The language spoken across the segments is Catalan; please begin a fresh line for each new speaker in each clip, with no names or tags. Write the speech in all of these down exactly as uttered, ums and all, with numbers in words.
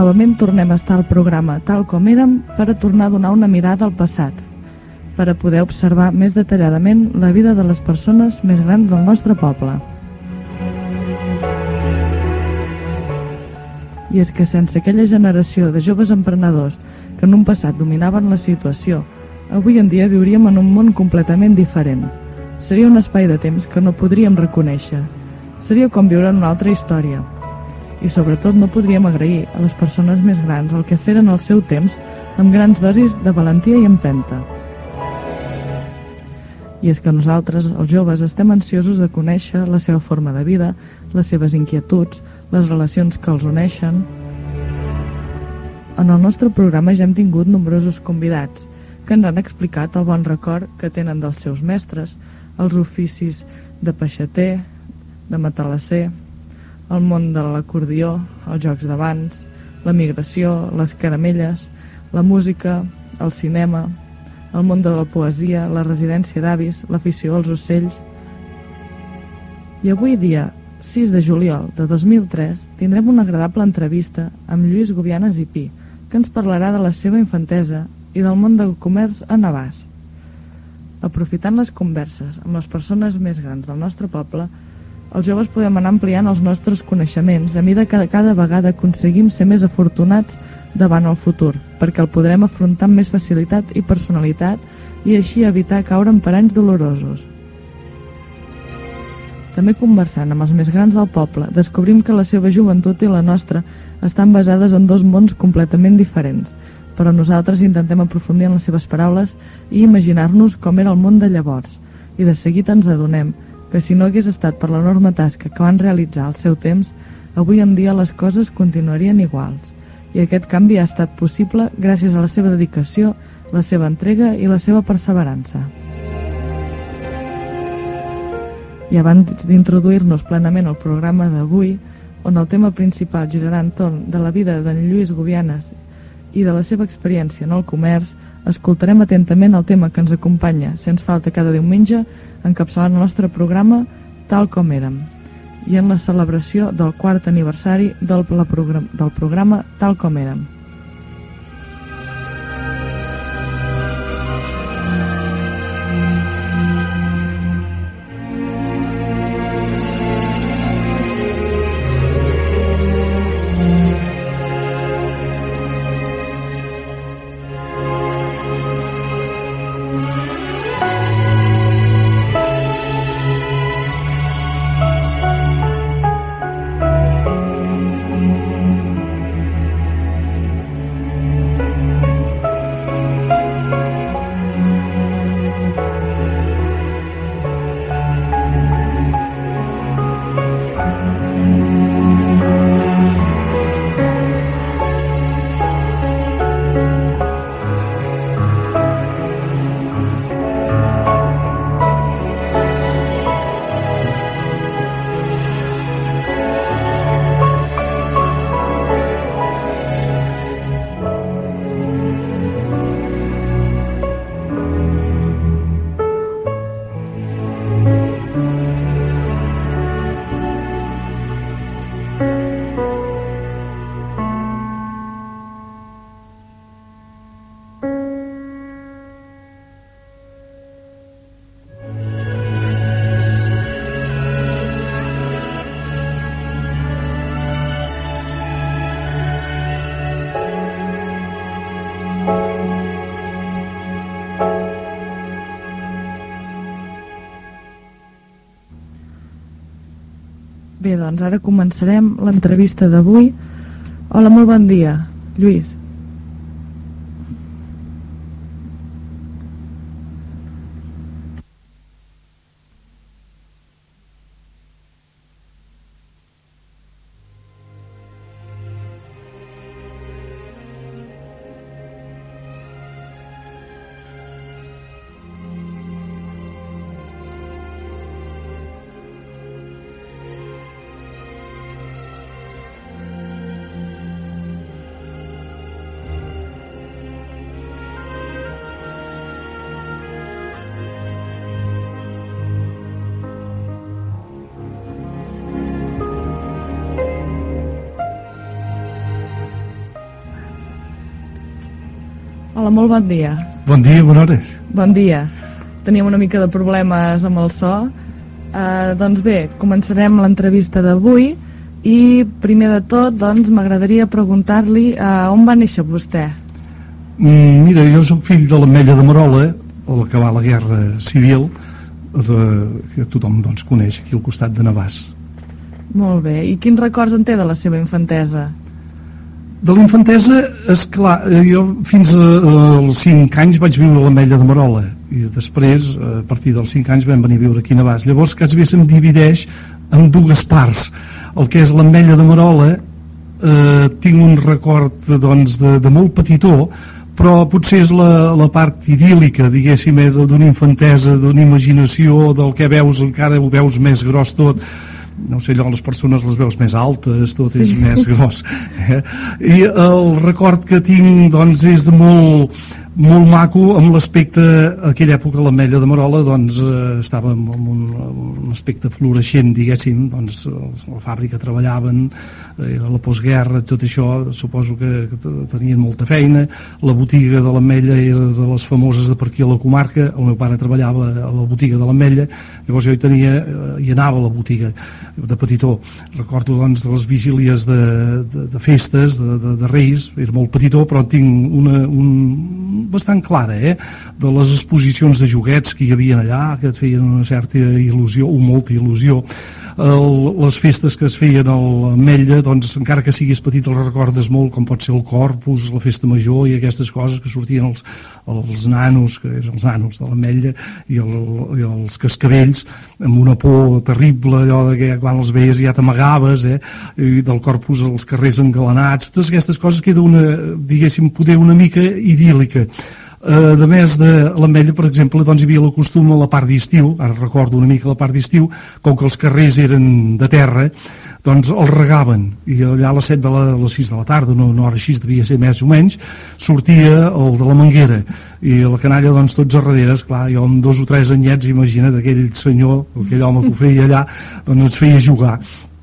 Novament tornem a estar al programa Tal com érem per a tornar a donar una mirada al passat, per a poder observar més detalladament la vida de les persones més grans del nostre poble. I és que sense aquella generació de joves emprenedors que en un passat dominaven la situació, avui en dia viuríem en un món completament diferent. Seria un espai de temps que no podríem reconèixer. Seria com viure en una altra història. I sobretot no podríem agrair a les persones més grans el que feren al seu temps amb grans dosis de valentia i empenta. I és que nosaltres, els joves, estem ansiosos de conèixer la seva forma de vida, les seves inquietuds, les relacions que els uneixen. En el nostre programa ja hem tingut nombrosos convidats que ens han explicat el bon record que tenen dels seus mestres, els oficis de peixater, de matalasser, el món de l'acordió, els jocs de bans, la migració, les caramelles, la música, el cinema, el món de la poesia, la residència d'avis, l'afició als ocells. I avui dia, sis de juliol de dos mil tres, tindrem una agradable entrevista amb Lluís Gubianes i Pi, que ens parlarà de la seva infantesa i del món del comerç a Navàs. Aprofitant les converses amb les persones més grans del nostre poble, els joves podem anar ampliant els nostres coneixements a mesura que cada vegada aconseguim ser més afortunats davant el futur, perquè el podrem afrontar amb més facilitat i personalitat i així evitar caure en paranys dolorosos. També conversant amb els més grans del poble, descobrim que la seva joventut i la nostra estan basades en dos mons completament diferents, però nosaltres intentem aprofundir en les seves paraules i imaginar-nos com era el món de llavors, i de seguit ens adonem que si no hagués estat per l'enorme tasca que van realitzar al seu temps, avui en dia les coses continuarien iguals. I aquest canvi ha estat possible gràcies a la seva dedicació, la seva entrega i la seva perseverança. I abans d'introduir-nos plenament al programa d'avui, on el tema principal girarà entorn de la vida d'en Lluís Gubianes i de la seva experiència en el comerç, escoltarem atentament el tema que ens acompanya, sens falta cada diumenge, encapçalant el nostre programa Tal com érem, i en la celebració del quart aniversari del, del programa Tal com érem. Bé, doncs ara començarem l'entrevista d'avui. Hola, molt bon dia, Lluís. Hola, molt bon dia.
Bon dia, bona hora.
Bon dia. Teníem una mica de problemes amb el so. Uh, doncs bé, començarem l'entrevista d'avui i primer de tot doncs, m'agradaria preguntar-li uh, on va néixer vostè?
Mm, mira, jo soc fill de l'Ametlla de Merola, a l'acabar la Guerra Civil, de, que tothom doncs, coneix aquí al costat de Navàs.
Molt bé. I quins records en té de la seva infantesa?
De la infantesa, esclar, jo fins als cinc anys vaig viure a l'Ametlla de Merola i després, a partir dels cinc anys, vam venir a viure aquí a Navàs. Llavors, quasi bé se'm divideix en dues parts. El que és l'Ametlla de Merola, eh, tinc un record doncs, de, de molt petitó, però potser és la, la part idíl·lica, diguéssim, eh, d'una infantesa, d'una imaginació, del que veus, encara ho veus més gros tot. No sé, allò, les persones les veus més altes, tot sí. És més gros. Eh? I el record que tinc, doncs, és de molt, molt maco, amb l'aspecte, a aquella època l'Ametlla de Merola, doncs, eh, estava amb un, un aspecte floreixent, diguéssim, doncs, la fàbrica treballaven, era la postguerra, tot això, suposo que, que tenien molta feina, la botiga de l'Ametlla era de les famoses de per aquí a la comarca, el meu pare treballava a la botiga de l'Ametlla, llavors jo hi tenia, hi anava a la botiga de petitó. Recordo doncs de les vigílies de, de, de festes, de, de, de Reis, era molt petitó, però tinc una un, bastant clara, eh? De les exposicions de joguets que hi havia allà, que et feien una certa il·lusió, o molta il·lusió. El, les festes que es feien a l'Ametlla, doncs encara que siguis petit els recordes molt, com pot ser el Corpus, la festa major i aquestes coses que sortien els, els nanos, que eren els nanos de l'Ametlla i, el, i els cascavells amb una por terrible, allò de que quan els veies ja t'amagaves, eh? I del Corpus als carrers engalanats, totes aquestes coses queda una, diguéssim, poder una mica idíl·lica. Uh, de més de l'Ametlla, per exemple, doncs hi havia el costum a la part d'estiu, ara recordo una mica la part d'estiu, com que els carrers eren de terra, doncs els regaven, i allà a les set de la, a les sis de la tarda, una, una hora així devia ser més o menys, sortia el de la Manguera, i la canalla doncs tots a darrere, esclar, jo amb dos o tres anyets, imagina't, aquell senyor, aquell home que ho feia allà, doncs ens feia jugar,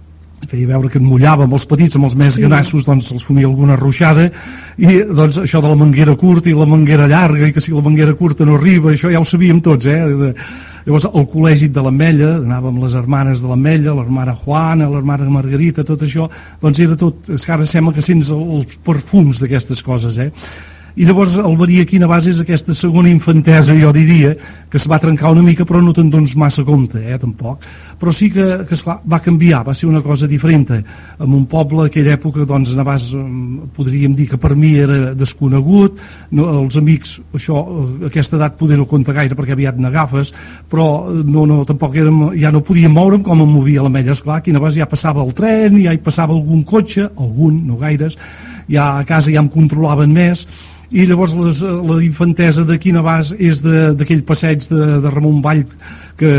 feia veure que en mullava amb els petits, amb els més ganassos, doncs els fumia alguna ruixada, i doncs això de la manguera curta i la manguera llarga, i que si la manguera curta no arriba, això ja ho sabíem tots, eh? De... Llavors el col·legi de l'Ametlla, anàvem amb les hermanes de l'Ametlla, l'hermana Juana, l'hermana Margarita, tot això, doncs era tot, ara sembla que sents els perfums d'aquestes coses, eh? I llavors el venir aquí a Navàs és aquesta segona infantesa, jo diria, que es va trencar una mica, però no te'n dones massa compte, eh, tampoc. Però sí que, que esclar, va canviar, va ser una cosa diferent. En un poble, a aquella època, doncs, Navàs, podríem dir que per mi era desconegut, no, els amics, això, aquesta edat poder no compta gaire perquè aviat n'agafes, però no, no, tampoc érem, ja no podíem moure'm com em movia l'Ametlla, esclar, aquí a Navàs ja passava el tren, ja hi passava algun cotxe, algun, no gaires, ja a casa ja em controlaven més, i llavors les, la infantesa d'aquí a Navàs és d'aquell passeig de, de Ramon Vall que,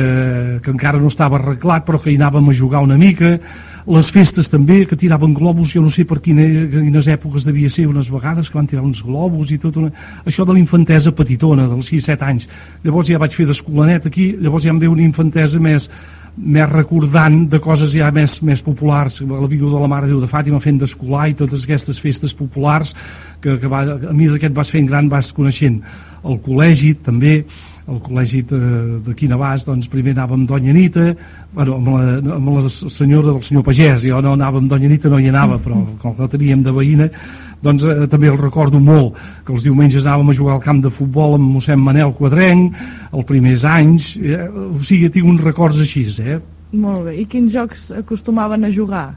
que encara no estava arreglat però que hi anàvem a jugar una mica, les festes també, que tiraven globus, jo no sé per quina, quines èpoques devia ser, unes vegades que van tirar uns globus i tot una... això de la infantesa petitona, dels sis set anys, llavors ja vaig fer d'escolanet aquí, llavors ja em ve una infantesa més més recordant de coses ja més, més populars, la Viu de la Mare Déu de Fàtima fent d'escolar i totes aquestes festes populars que, que va, a mi d'aquest vas fent gran vas coneixent. El col·legi també, el col·legi d'aquí a Navàs, doncs primer anàvem amb Doña Anita, bueno, amb, la, amb la senyora del senyor Pagès, jo no anava amb Doña Anita, no hi anava, però com que la teníem de veïna, doncs eh, també el recordo molt, que els diumenges anàvem a jugar al camp de futbol amb mossèn Manel Quadrenc, els primers anys, eh, o sigui, tinc uns records així, eh?
Molt bé, i quins jocs acostumaven a jugar?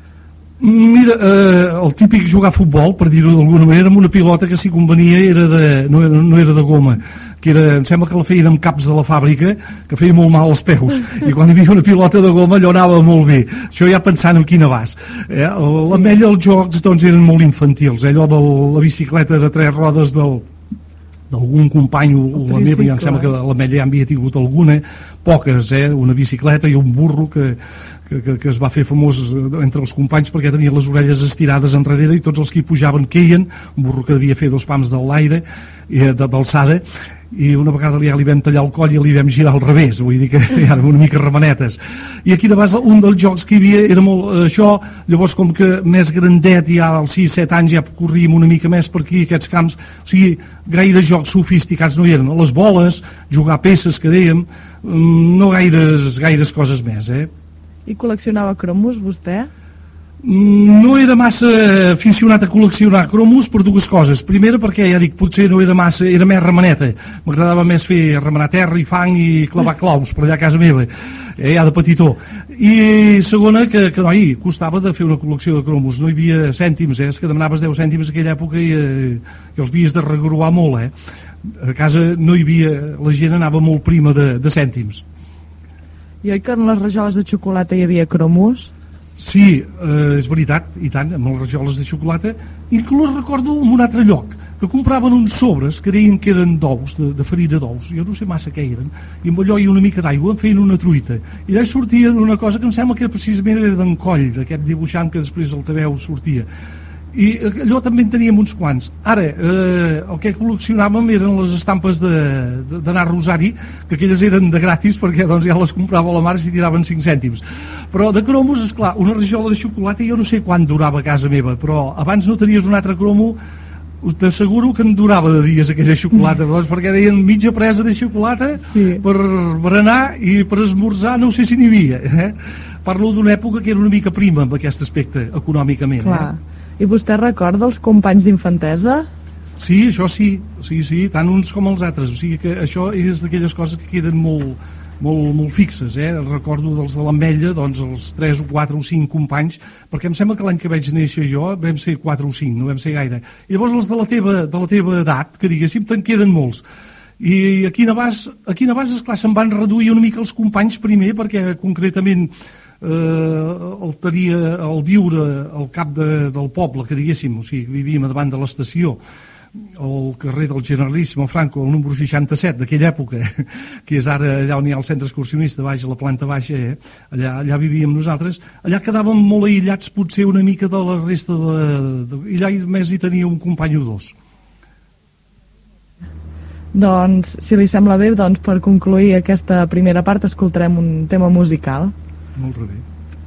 Mira, eh, el típic jugar a futbol, per dir-ho d'alguna manera, amb una pilota que si convenia era de, no, era, no era de goma, que era, em sembla que la feien amb caps de la fàbrica, que feia molt mal als peus, i quan hi havia una pilota de goma allò anava molt bé, això ja pensant en quin abast. Eh? L'Ametlla, els jocs doncs eren molt infantils, eh? Allò de la bicicleta de tres rodes del d'algun company o la meva, ja em sembla que l'Ametlla ja havia tingut alguna, poques, eh? Una bicicleta i un burro que, que, que, que es va fer famós entre els companys perquè tenia les orelles estirades enrere i tots els que hi pujaven queien, un burro que devia fer dos pams de l'aire, d'alçada, i una vegada ja li vam tallar el coll i li vam girar al revés, vull dir que eren una mica remanetes. I aquí de base un dels jocs que hi havia era molt eh, això, llavors com que més grandet ja als sis set anys ja corríem una mica més per aquí aquests camps, o sigui, gaire jocs sofisticats no hi eren, les boles, jugar peces que dèiem, no gaires, gaires coses més, eh?
I col·leccionava cromos, vostè?
No era massa aficionat a col·leccionar cromos per dues coses. Primera perquè, ja dic, potser no era massa, era més remeneta. M'agradava més fer remenar terra i fang i clavar claus per allà a casa meva, eh, ja de petitó. I segona, que, que noi, costava de fer una col·lecció de cromos. No hi havia cèntims, eh? És que demanaves deu cèntims en aquella època i, eh, i els havies de regruar molt, eh? A casa no hi havia, la gent anava molt prima de, de cèntims.
I oi que en les rajoles de xocolata hi havia cromos?
Sí, eh, és veritat, i tant, amb les rajoles de xocolata. Inclús recordo en un altre lloc, que compraven uns sobres que deien que eren d'ous, de, de farina d'ous, jo no sé massa què eren, i amb allò i una mica d'aigua en feien una truita. I d'allà sortien una cosa que em sembla que precisament era d'en Coll, d'aquest dibuixant que després al T V sortia. I allò també en teníem uns quants. Ara, eh, el que col·leccionàvem eren les estampes d'anar a Rosari, que aquelles eren de gratis perquè doncs, ja les comprava a la mare i tiraven cinc cèntims. Però de cromos, esclar, una rajola de xocolata jo no sé quant durava a casa meva, però abans no tenies un altre cromo, t'asseguro que en durava de dies aquella xocolata, doncs, perquè deien mitja presa de xocolata sí. per berenar i per esmorzar no sé si n'hi havia. Eh? Parlo d'una època que era una mica prima amb aquest aspecte, econòmicament.
Clar.
Eh?
I vostè recorda els companys d'infantesa?
Sí, això sí, sí, sí, tant uns com els altres, o sigui que això és d'aquelles coses que queden molt, molt, molt fixes, eh? Recordo dels de l'Ametlla, doncs els tres o quatre o cinc companys, perquè em sembla que l'any que vaig néixer jo vam ser quatre o cinc, no vam ser gaire. I llavors els de la teva, de la teva edat, que diguéssim, te'n queden molts. I aquí a Navàs, aquí a Navàs, esclar, se'n van reduir una mica els companys primer, perquè concretament eh, el tenia el viure al cap de, del poble, que diguéssim, o sigui, vivíem davant de l'estació, al carrer del Generalíssimo Franco, el número seixanta-set d'aquella època, que és ara allà on hi ha el centre excursionista, baix a la planta baixa, eh? allà, allà vivíem nosaltres, allà quedàvem molt aïllats potser una mica de la resta de, de, i allà més hi tenia un company o dos.
Doncs, si li sembla bé, doncs, per concluir aquesta primera part escoltarem un tema musical.
Molt bé.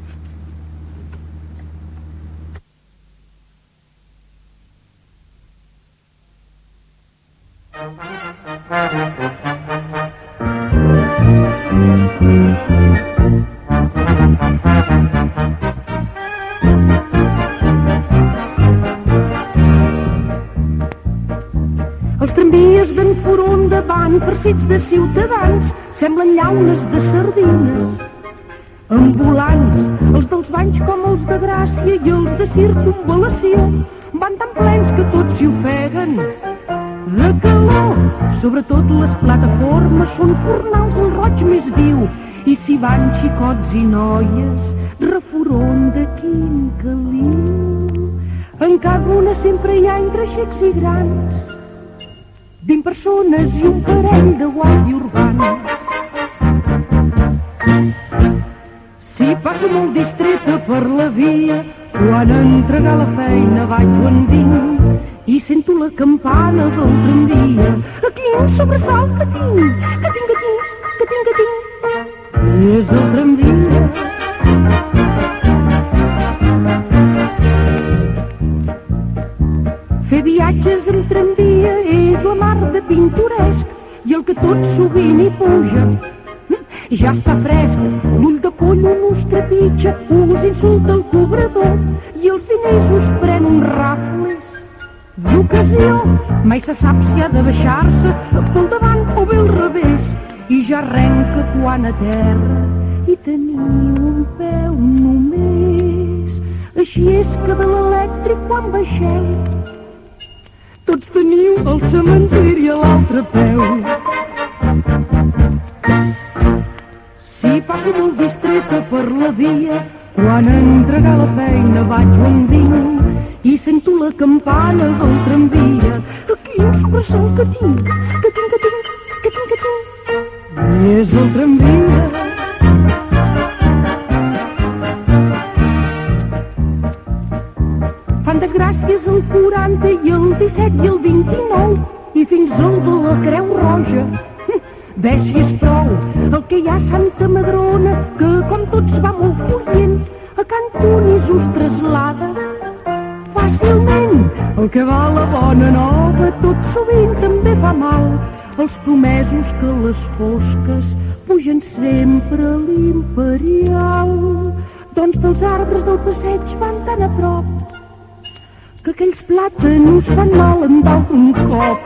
Els tramvies d'en Foronda van farcits de ciutadans, semblen llaunes de sardines. Ambulants, els dels banys com els de Gràcia i els de circunvalació, van tan plens que tots s'hi ofeguen de calor. Sobretot les plataformes són fornals el roig més viu, i s'hi van xicots i noies, Foronda quin caliu. En cada una sempre hi ha entre xics i grans vint persones i un parell de guàrdia urbans. Si passo molt distreta per la via, quan a entregar la feina vaig o en vinc i sento la campana del tramvia. Quin sobresalt que tinc, que tinc, que tinc, que tinc, que tinc. És el tramvia. Fer viatges amb tramvia és la mar de pintoresc, i el que tot sovint hi puja ja està fresc. L'ull de poll un us trepitja, us insulta el cobrador i els diners us pren uns rafles d'ocasió. Mai se sap si ha de baixar-se pel davant o bé al revés, i ja arrenca quan a terra i teniu un peu només. Així és que de l'elèctric quan baixeu tots teniu el cementiri a l'altre peu. Si passo molt distreta per la via, quan a entregar la feina vaig o en vinc i sento la campana del tramvia. Quin sobresalt que tinc, que tinc, que tinc, que tinc, que tinc. És el tramvia. vint-i-set i el vint-i-nou i fins al de la Creu Roja. Ves si és prou el que hi ha a Santa Madrona, que com tots va molt furient, a Can Tunis us traslada fàcilment. El que va a la bona nova tot sovint també fa mal, els promesos que les fosques pugen sempre a l'Imperial. Doncs dels arbres del passeig van tan a prop que aquells plàtanos fan mal en d'algun cop.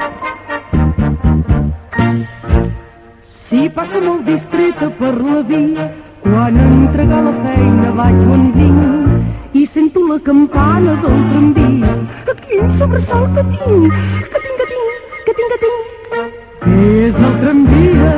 Si passa molt discreta per la via, quan a entregar la feina vaig o en vinc i sento la campana del tramvia. Quin sobresalt que tinc, que tinc, que tinc, que tinc, que tinc. És el tramvia.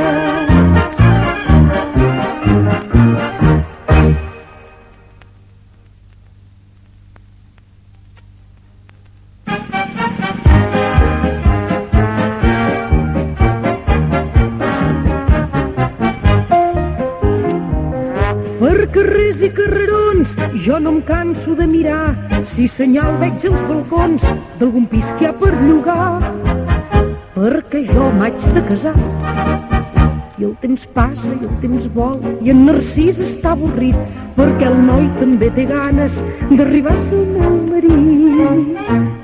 Carrers i carrerons, jo no em canso de mirar si senyal veig als balcons d'algun pis que hi ha per llogar, perquè jo m'haig de casar i el temps passa i el temps vol i en Narcís està avorrit perquè el noi també té ganes d'arribar a ser el meu marit.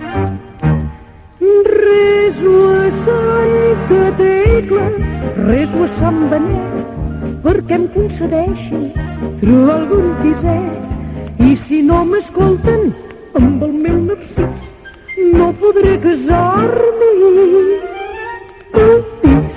Reso a Santa Tecla, reso a Sant Benet perquè em concedeixin trobar algun piset, i si no m'escolten amb el meu Narcís no podré casar-me. Upis.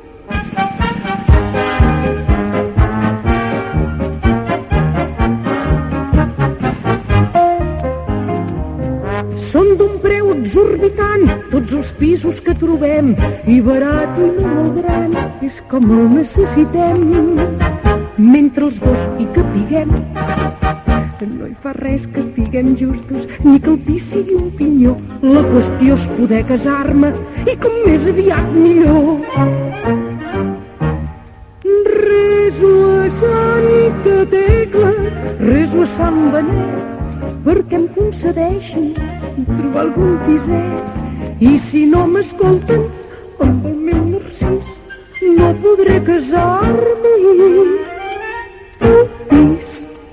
Són d'un preu exorbitant tots els pisos que trobem, i barat i no molt gran és com el necessitem. Mentre els dos hi capiguem, no hi fa res que estiguem justos ni que el pis sigui un pinyó. La qüestió és poder casar-me i com més aviat millor. Reso a Santa Tecla, reso a Sant Benet perquè em concedeixin trobar algun piset, i si no m'escolten amb el meu Narcís no podré casar-me. Upis.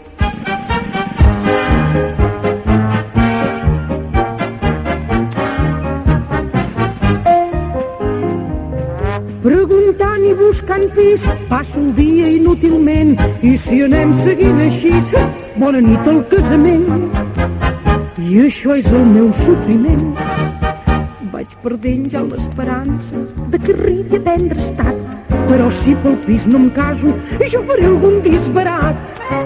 Preguntant i buscant pis passo el dia inútilment, i si anem seguint així, bona nit al casament. I això és el meu sofriment. Vaig perdent ja l'esperança de que arribi a prendre estat, però si pel pis no em caso, jo faré algun disbarat.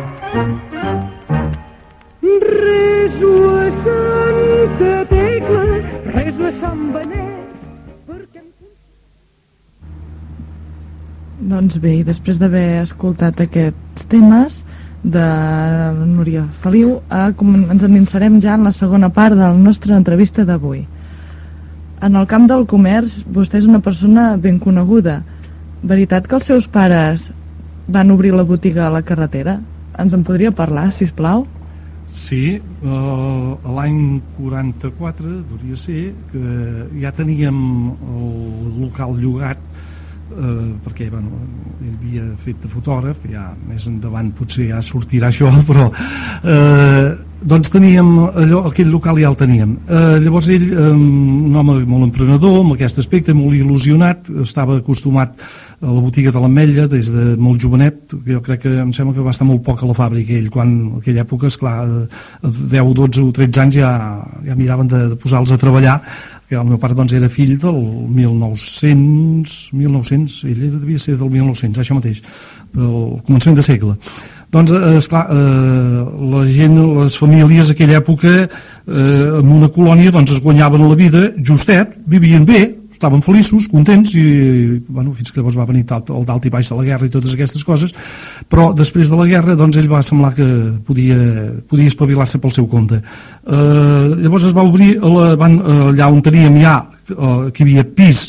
Reso a Santa Tecla, reso a Sant Benet perquè...
Doncs bé, i després d'haver escoltat aquests temes de Núria Feliu, ens endinsarem ja en la segona part de la nostra entrevista d'avui. En el camp del comerç, vostè és una persona ben coneguda. Veritat que els seus pares van obrir la botiga a la carretera? Ens en podria parlar, sisplau?
Sí, uh, l'any quaranta-quatre, hauria ser, que ja teníem el local llogat, uh, perquè bueno, ell havia fet de fotògraf, ja més endavant potser ja sortirà això, però uh, doncs teníem allò, aquell local ja el teníem. Uh, llavors ell, um, un home molt emprenedor, amb aquest aspecte, molt il·lusionat, estava acostumat a la botiga de l'Ametlla des de molt jovenet, que jo crec que em sembla que va estar molt poc a la fàbrica ell, quan en aquella època, esclar, a deu, dotze o tretze anys ja, ja miraven de, de posar-los a treballar, que el meu pare doncs era fill del mil nou-cents, mil nou-cents, ell devia ser del mil nou-cents, això mateix, del començament de segle. Doncs, esclar, eh, la gent, les famílies d'aquella època, eh, en una colònia, doncs es guanyaven la vida justet, vivien bé, estaven feliços, contents, i bueno, fins que llavors va venir el dalt i baix de la guerra i totes aquestes coses, però després de la guerra doncs ell va semblar que podia, podia espavilar-se pel seu compte. Eh, llavors es va obrir, la, van, allà on teníem ja, eh, que hi havia pis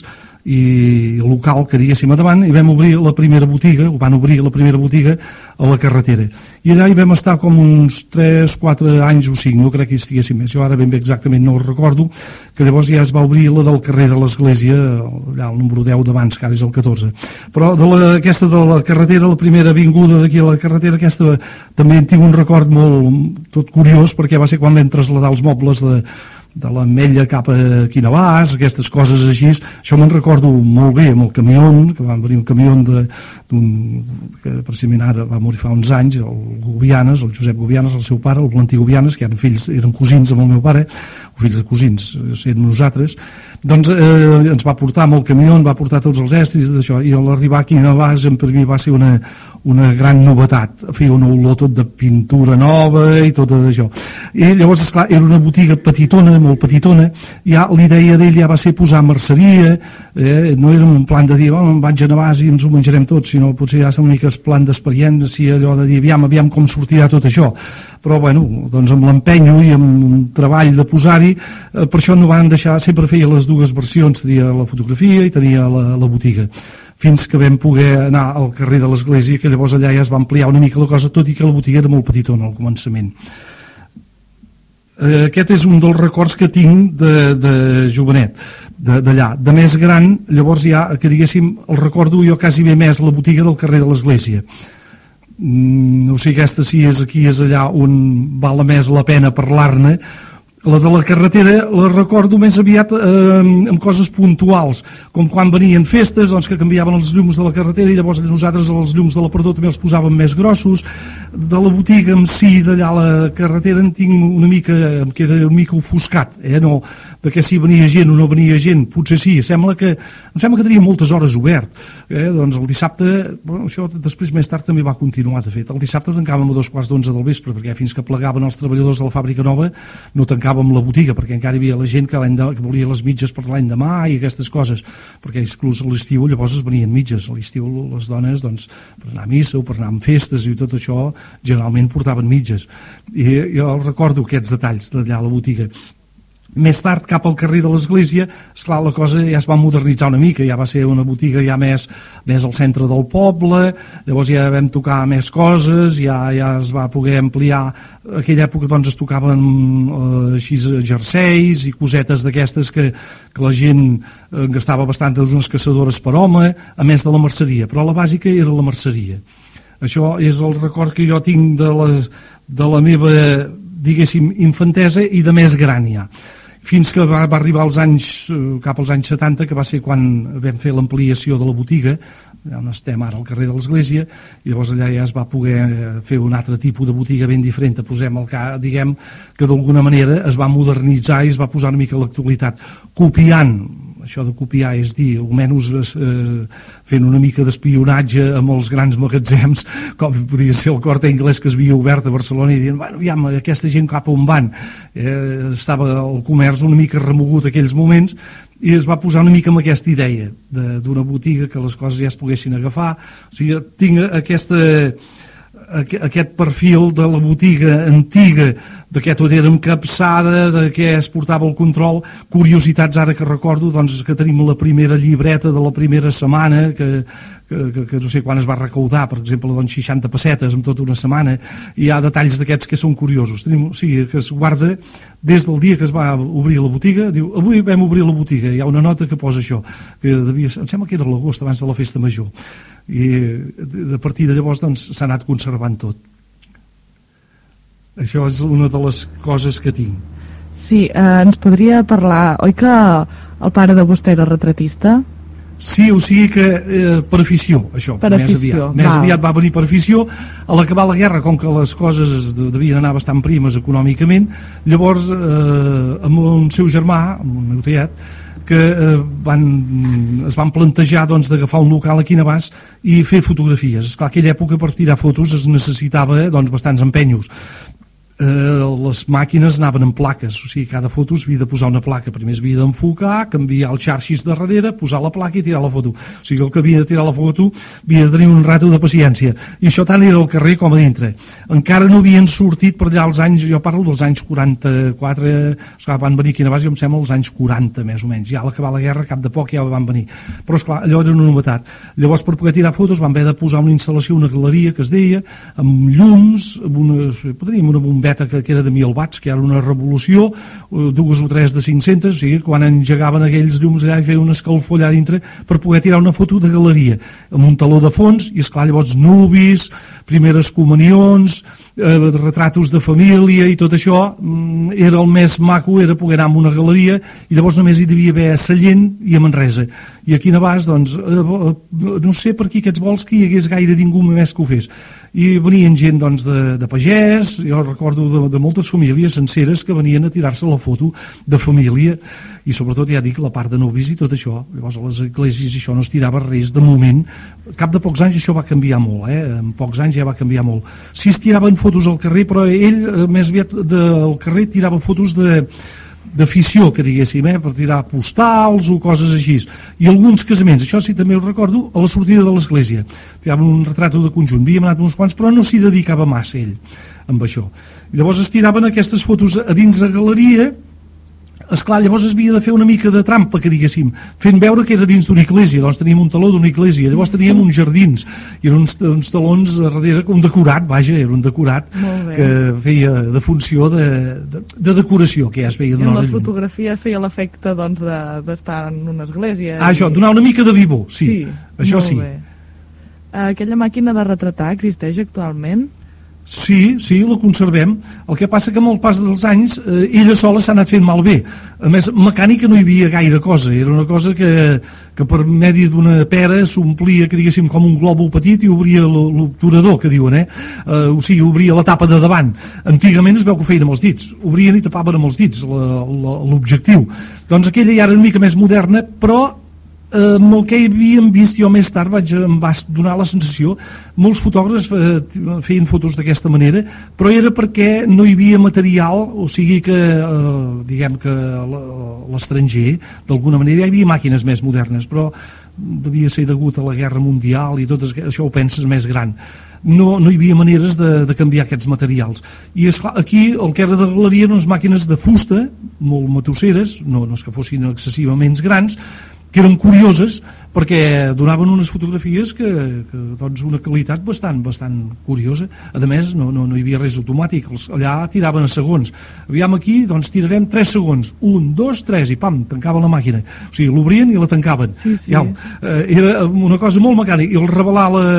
i local que diguéssim a davant, i vam obrir la primera botiga, ho van obrir la primera botiga a la carretera. I allà hi vam estar com uns tres quatre anys o cinc, no crec que hi estiguéssim més, jo ara ben bé exactament no ho recordo, que llavors ja es va obrir la del carrer de l'Església, allà el número deu d'abans, que ara és el catorze. Però de la, aquesta de la carretera, la primera avinguda d'aquí a la carretera, aquesta també en tinc un record molt tot curiós, perquè va ser quan vam traslladar els mobles de de l'Ametlla cap a Quinavàs, aquestes coses així, això me'n recordo molt bé amb el camió, que va venir un camió d'un que precisament ara va morir fa uns anys, el Gubianes, el Josep Gubianes, el seu pare, el Valentí Gubianes, que eren fills, eren cosins amb el meu pare, o fills de cosins, sent nosaltres, doncs eh, ens va portar amb el camió, ens va portar tots els estris d'això, i a l'arribar a Quinavàs per mi va ser una, una gran novetat, feia una olor tot de pintura nova i tot d'això. I llavors, esclar, era una botiga petitona, molt petitona, ja l'idea d'ell ja va ser posar merceria, eh, no era un plan de dir, oh, em vaig a Navàs i ens ho menjarem tots, sinó potser ja és una mica el plan d'experiència, allò de dir, aviam, aviam com sortirà tot això. Però, bueno, doncs amb l'empenyo i amb un treball de posar-hi, eh, per això no van deixar, sempre feia les dues versions, tenia la fotografia i tenia la, la botiga, fins que vam poder anar al carrer de l'Església, que llavors allà ja es va ampliar una mica la cosa, tot i que la botiga era molt petitona al començament. Aquest és un dels records que tinc de, de jovenet, d'allà. De, de més gran, llavors ja, que diguéssim, el recordo jo quasi bé més la botiga del carrer de l'Església. No sé aquesta si és aquí, és allà on val més la pena parlar-ne. La de la carretera la recordo més aviat eh, amb coses puntuals, com quan venien festes, doncs, que canviaven els llums de la carretera i llavors nosaltres els llums de l'aparador també els posàvem més grossos. De la botiga en si, d'allà a la carretera, en tinc una mica, em queda una mica ofuscat, eh? No, de que si venia gent o no venia gent, potser sí, sembla que, em sembla que tenia moltes hores obert, eh? Doncs el dissabte, bueno, això després més tard també va continuar, de fet, el dissabte tancàvem a dos quarts d'onze del vespre, perquè fins que plegaven els treballadors de la fàbrica nova no tancàvem la botiga, perquè encara hi havia la gent que, de, que volia les mitges per l'any demà i aquestes coses, perquè inclús a l'estiu llavors es venien mitges, a l'estiu les dones doncs, per anar a missa o per anar a festes i tot això generalment portaven mitges, i jo recordo aquests detalls d'allà a la botiga. Més tard, cap al carrer de l'Església, esclar, la cosa ja es va modernitzar una mica, ja va ser una botiga ja més, més al centre del poble, llavors ja vam tocar més coses, ja, ja es va poder ampliar. En aquella època doncs, es tocaven eh, així jerseis i cosetes d'aquestes que, que la gent eh, gastava bastant, unes caçadores per home, a més de la merceria, però la bàsica era la merceria. Això és el record que jo tinc de la, de la meva, diguéssim, infantesa i de més gran ja. Fins que va, va arribar als anys, cap als anys setanta, que va ser quan vam fer l'ampliació de la botiga, on estem ara al carrer de l'Església, i llavors allà ja es va poder fer un altre tipus de botiga ben diferent, posem el cas, diguem que d'alguna manera es va modernitzar i es va posar una mica a l'actualitat, copiant, això de copiar és dir, almenys eh, fent una mica d'espionatge amb els grans magatzems, com podia ser el Corte Inglés que es havia obert a Barcelona i dient, bueno, ja, aquesta gent cap on van, eh, estava el comerç una mica remogut aquells moments, i es va posar una mica amb aquesta idea d'una botiga que les coses ja es poguessin agafar. O sigui, tinc aquesta, aquest perfil de la botiga antiga, de què tot era encapçada, de què es portava el control. Curiositats ara que recordo, doncs, que tenim la primera llibreta de la primera setmana, que, que, que, que no sé quan es va recaudar, per exemple, doncs seixanta pessetes en tota una setmana. Hi ha detalls d'aquests que són curiosos. Tenim, o sigui, que es guarda des del dia que es va obrir la botiga, diu, avui vam obrir la botiga, hi ha una nota que posa això, que devia, em sembla que era l'agost abans de la festa major, i a partir de llavors doncs, s'ha anat conservant tot. Això és una de les coses que tinc.
Sí, eh, ens podria parlar, oi que el pare de vostè era retratista?
Sí, o sigui que eh, per afició, això,
per
més
afició,
aviat. Més aviat va venir per afició. A l'acabar la guerra, com que les coses devien anar bastant primes econòmicament, llavors eh, amb un seu germà, amb un meu tiet, que eh, van, es van plantejar doncs, d'agafar un local aquí a Navàs i fer fotografies. Esclar, aquella època per tirar fotos es necessitava doncs, bastants empenyos. eh, les màquines anaven en plaques, o sigui, cada foto s'havia de posar una placa, primer s'havia d'enfocar, canviar el xarxis de darrere, posar la placa i tirar la foto. O sigui, el que havia de tirar la foto havia de tenir un rato de paciència, i això tant era al carrer com a dintre. Encara no havien sortit per allà els anys, jo parlo dels anys quaranta-quatre, esclar, van venir aquí a Navàs, jo em sembla els anys quaranta més o menys, ja a l'acabar la guerra cap de poc ja van venir, però esclar, allò era una novetat. Llavors, per poder tirar fotos van haver de posar una instal·lació, una galeria que es deia, amb llums, amb una, podríem, una bombeta que, que era de mil watts, que era una revolució, dues o tres de cinc-centes, o sigui, quan engegaven aquells llums allà i feien una escalfor allà dintre per poder tirar una foto de galeria, amb un taló de fons, i esclar, llavors nuvis, primeres comunions, eh, retratos de família i tot això, mm, era el més maco, era poder anar a una galeria, i llavors només hi devia haver a Sallent i a Manresa. I aquí a Navàs, doncs, eh, no sé per aquí aquests vols que hi hagués gaire ningú més que ho fes. I venien gent, doncs, de, de pagès, jo recordo de, de moltes famílies senceres que venien a tirar-se la foto de família, i sobretot, ja dic, la part de nuvis i tot això. Llavors a les esglésies això no es tirava res de moment. Cap de pocs anys això va canviar molt, eh? En pocs anys ja va canviar molt. Sí es tiraven fotos al carrer, però ell, més aviat del carrer, tirava fotos de d'afició, que diguéssim, eh, per tirar postals o coses així. I alguns casaments, això sí també ho recordo, a la sortida de l'església. Tiraven un retrato de conjunt, havíem anat uns quants, però no s'hi dedicava massa ell amb això. I llavors es tiraven aquestes fotos a dins de galeria. Esclar, llavors es havia de fer una mica de trampa, que diguéssim, fent veure que era dins d'una església. Doncs teníem un taló d'una església, llavors teníem uns jardins, i eren uns, uns talons darrere, un decorat, vaja, era un decorat que feia de funció de, de, de decoració, que ja es veia
d'una
hora
llum. I la fotografia feia l'efecte, doncs, d'estar de, en una església.
Ah, i... això, donar una mica de vivor, sí, sí, això sí.
Bé. Aquella màquina de retratar existeix actualment?
Sí, sí, la conservem. El que passa que amb el pas dels anys eh, ella sola s'ha anat fent malbé. A més, mecànica no hi havia gaire cosa. Era una cosa que, que per medi d'una pera s'omplia, que diguéssim, com un glòbul petit i obria l'obturador, que diuen, eh? eh? O sigui, obria la tapa de davant. Antigament es veu que ho feien amb els dits. Obrien i tapaven amb els dits l'objectiu. Doncs aquella ja era una mica més moderna, però Eh, amb el que havíem vist jo més tard vaig, em va donar la sensació, molts fotògrafs eh, feien fotos d'aquesta manera, però era perquè no hi havia material, o sigui que eh, diguem que l'estranger d'alguna manera hi havia màquines més modernes, però devia ser degut a la guerra mundial i tot això ho penses més gran. No, no hi havia maneres de, de canviar aquests materials, i esclar, aquí el que era de galeria eren unes màquines de fusta molt matusseres, no, no és que fossin excessivament grans, que eren curioses perquè donaven unes fotografies que, que doncs una qualitat bastant, bastant curiosa. A més, no, no, no hi havia res automàtic, els, allà tiraven a segons. Aviam aquí, doncs tirarem tres segons, un, dos, tres, i pam, tancava la màquina. O sigui, l'obrien i la tancaven.
Sí, sí.
Ja, eh, era una cosa molt mecànica, i el revelar la...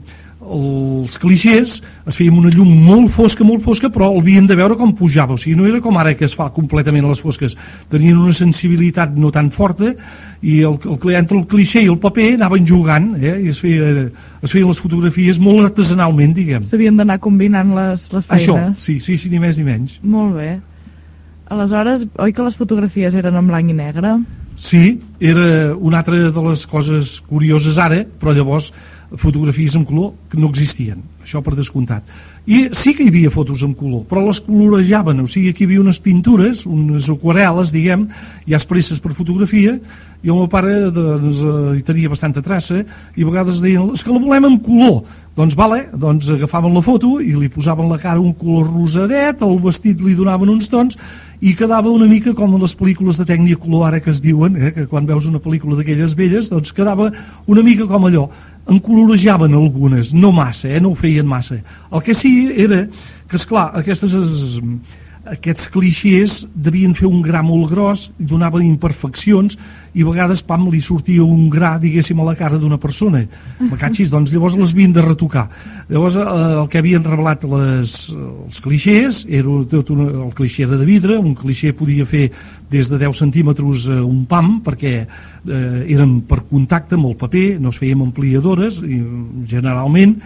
els clixés es feien una llum molt fosca, molt fosca, però el havien de veure com pujava, o sigui, no era com ara que es fa completament a les fosques, tenien una sensibilitat no tan forta, i el, el, entre el clixé i el paper anaven jugant, eh? I es feien es feia les fotografies molt artesanalment, diguem.
S'havien d'anar combinant les, les feines.
Això, sí, sí, sí, ni més ni menys.
Molt bé. Aleshores, oi que les fotografies eren en blanc i negre?
Sí, era una altra de les coses curioses ara, però llavors fotografies en color que no existien, això per descomptat. I sí que hi havia fotos en color, però les colorejaven, o sigui que hi havia unes pintures, unes aquarel·les, diguem, ja expresses per fotografia, i el meu pare doncs, hi tenia bastanta traça, i a vegades deien, és que la volem en color. Doncs vale, doncs agafaven la foto i li posaven la cara un color rosadet, el vestit li donaven uns tons, i quedava una mica com en les pel·lícules de tècnica color ara que es diuen, eh, que quan veus una pel·lícula d'aquelles velles, doncs quedava una mica com allò. En colorejaven algunes, no massa, eh, no ho feien massa. El que sí era que, esclar, aquestes, aquests clixés devien fer un gra molt gros i donaven imperfeccions, i a vegades, pam, li sortia un gra, diguéssim, a la cara d'una persona. Me catxis, doncs llavors les havien de retocar. Llavors eh, el que havien revelat les, els clixés era tot un, el clixé de vidre, un clixé podia fer des de deu centímetres a un pam, perquè eh, eren per contacte amb el paper, no es feien ampliadores, i, generalment,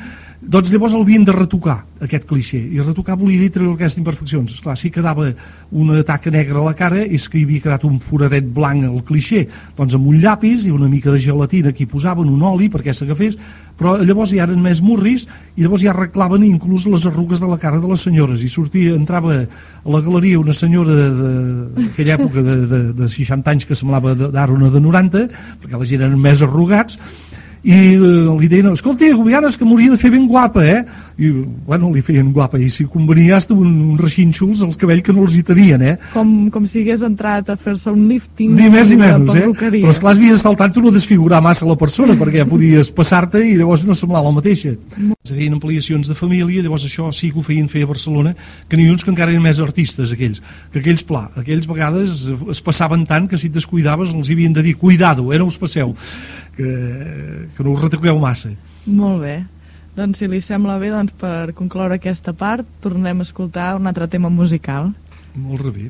Doncs llavors el havien de retocar, aquest clixé, i retocar volia dir treure aquestes imperfeccions. Esclar, si quedava una taca negra a la cara és que hi havia quedat un foradet blanc al clixé, doncs amb un llapis i una mica de gelatina que hi posaven, un oli perquè s'agafés, però llavors ja eren més murris i llavors ja arreglaven inclús les arrugues de la cara de les senyores, i sortia, entrava a la galeria una senyora d'aquella època de, de, de seixanta anys que semblava d'ara una de noranta, perquè la gent eren més arrugats, i li deien, escolta, Guianes, que m'hauria de fer ben guapa, eh? I, bueno, li feien guapa, i si convenia hasta un, un reixínxols als cabells que no els hi tenien, eh?
Com, com si hagués entrat a fer-se un lifting
ni més ni menys, eh?
Perruqueria.
Però esclar, havies saltat no desfigurar massa la persona, perquè ja podies passar-te i llavors no semblava la mateixa. Es feien ampliacions de família, llavors això sí que ho feien fer a Barcelona, que n'hi ha uns que encara eren més artistes, aquells, que aquells, pla, aquells vegades es passaven tant que si et descuidaves els havien de dir, cuidado, eh, no us passeu, que, que no us retoqueu massa.
Molt bé. Doncs si li sembla bé, doncs per concloure aquesta part tornem a escoltar un altre tema musical.
Molt bé.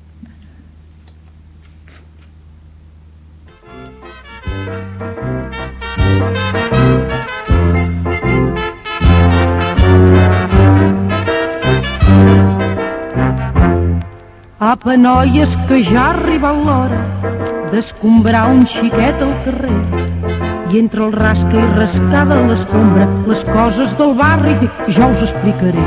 Apa, noies, que ja ha arribat l'hora d'escombrar un xiquet al carrer, i entre el rasca i rascada a l'escombra les coses del barri ja us explicaré.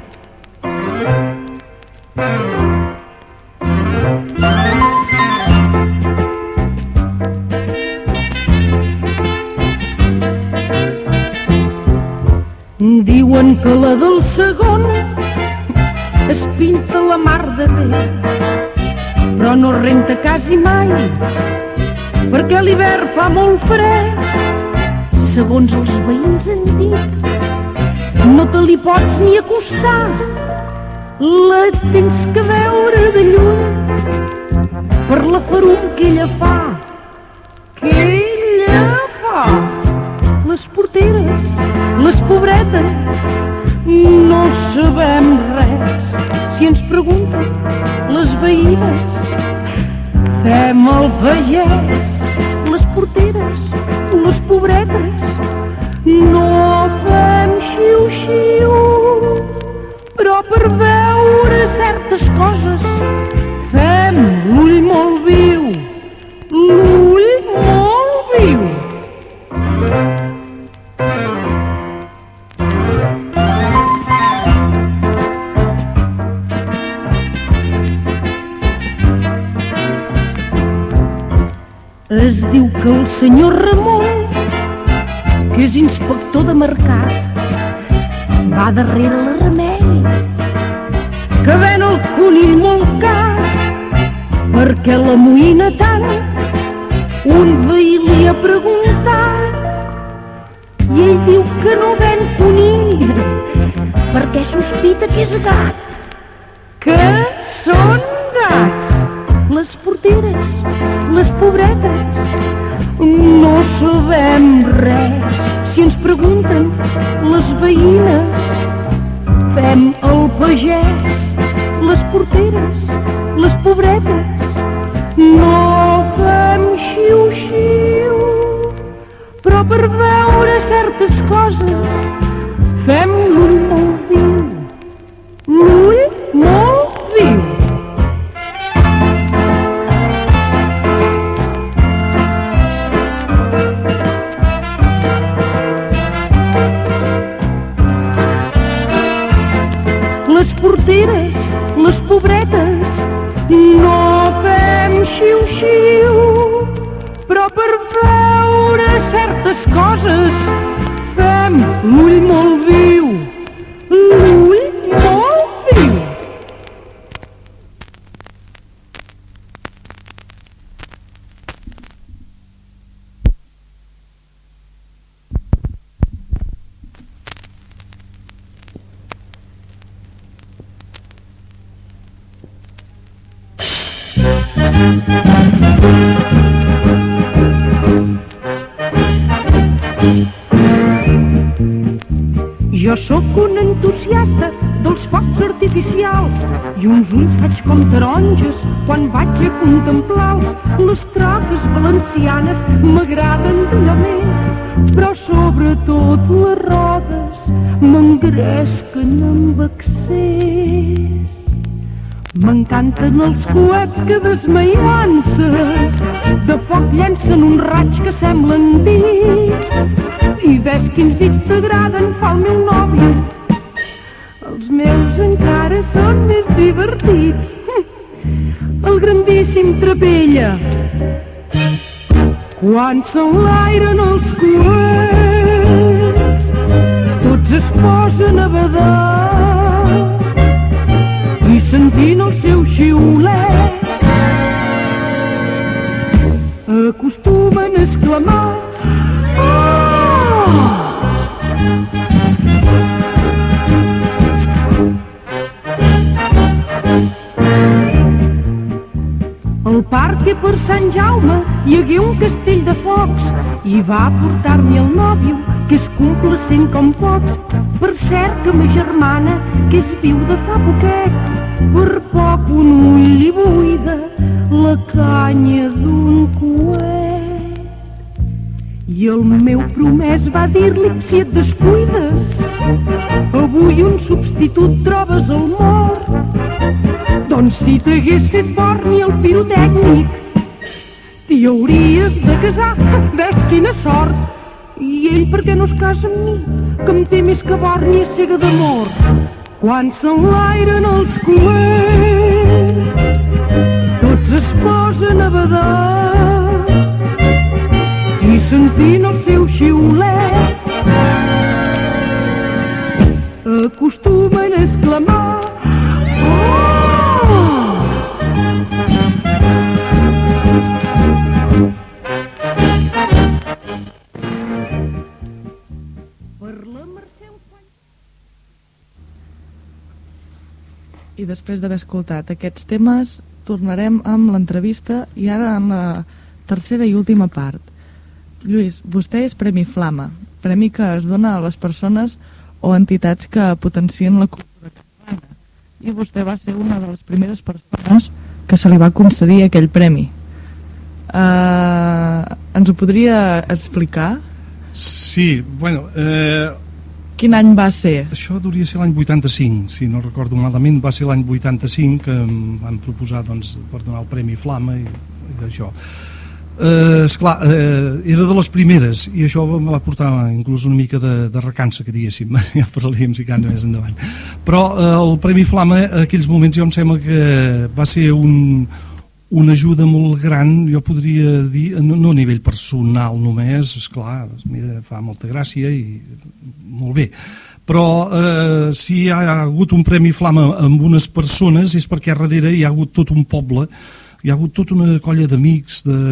Diuen que la del segon es pinta la mar de bé, però no renta quasi mai, perquè l'hivern fa molt fred. Segons els veïns han dit, no te li pots ni acostar, la tens que veure de lluny per la ferum que ella fa. Que ella fa? Les porteres, les pobretes, no sabem res. Si ens pregunten les veïnes, fem el pagès. Les porteres, les pobretes, no fem xiu-xiu, però per veure certes coses fem l'ull molt viu, l'ull molt viu. Es diu que el senyor Ramon, que és inspector de mercat, va darrere la Remei, que ven el conill molt car, perquè l'amoïna tant. Un veí li ha preguntat i ell diu que no ven conill, perquè sospita que és gat, que són gats. Les porteres, les pobretes, no sabem res. Si ens pregunten les veïnes, fem el pagès. Les porteres, les pobretes, no fem xiu-xiu, però per veure certes coses fem l'ull molt viu, l'ull molt viu. Les porteres, les pobretes, no fem xiu-xiu, però per veure certes coses fem l'ull molt viu, l'ull molt viu. Jo sóc un entusiasta dels focs artificials i uns ulls faig com taronges quan vaig a contemplar-los. Les troques valencianes m'agraden d'allò més, però sobretot les rodes m'engresquen amb accés. M'encanten els coets que desmaiant-se de foc llencen un raig que semblen dits. I ves quins dits t'agraden, fa el meu nòvio. Els meus encara són més divertits. El grandíssim trapella, quan s'enlairen els coets, tots es posen a badar i sentint el seu xiulet acostumen a exclamar oh! Al parc i per Sant Jaume hi hagué un castell de focs i va portar-m'hi el nòvio, que és complacent com pocs. Per cert que ma germana, que és viuda fa poquet, per poc un ull li buida la canya d'un coet. I el meu promès va dir-li, si et descuides, avui un substitut trobes al mort. Doncs si t'hagués fet borni el pirotècnic, t'hi hauries de casar, ves quina sort. I ell per què no es casa amb mi, que em té més que borni a cega d'amor. Quan s'enlairen els coets, tots es posen a badar i sentint els seus xiulets acostumen a exclamar
I després d'haver escoltat aquests temes tornarem amb l'entrevista i ara amb la tercera i última part. Lluís, vostè és Premi Flama, premi que es dona a les persones o entitats que potencien la cultura catalana, i vostè va ser una de les primeres persones que se li va concedir aquell premi. Uh, ens ho podria explicar?
Sí, bueno... Eh...
Quin any va ser?
Això hauria ser l'any vuitanta-cinc, si no recordo malament, va ser l'any vuitanta-cinc que em van proposar doncs, per donar el Premi Flama i, i d'això. Eh, esclar, eh, era de les primeres i això em va portar inclús una mica de, de recança, que diguéssim, ja parlaríem si canta més endavant. Però eh, el Premi Flama, a aquells moments, jo em sembla que va ser un, una ajuda molt gran, jo podria dir, no, no a nivell personal només, esclar, mira, fa molta gràcia i molt bé, però eh, si hi ha hagut un Premi Flama amb unes persones és perquè darrere hi ha hagut tot un poble, hi ha hagut tota una colla d'amics de...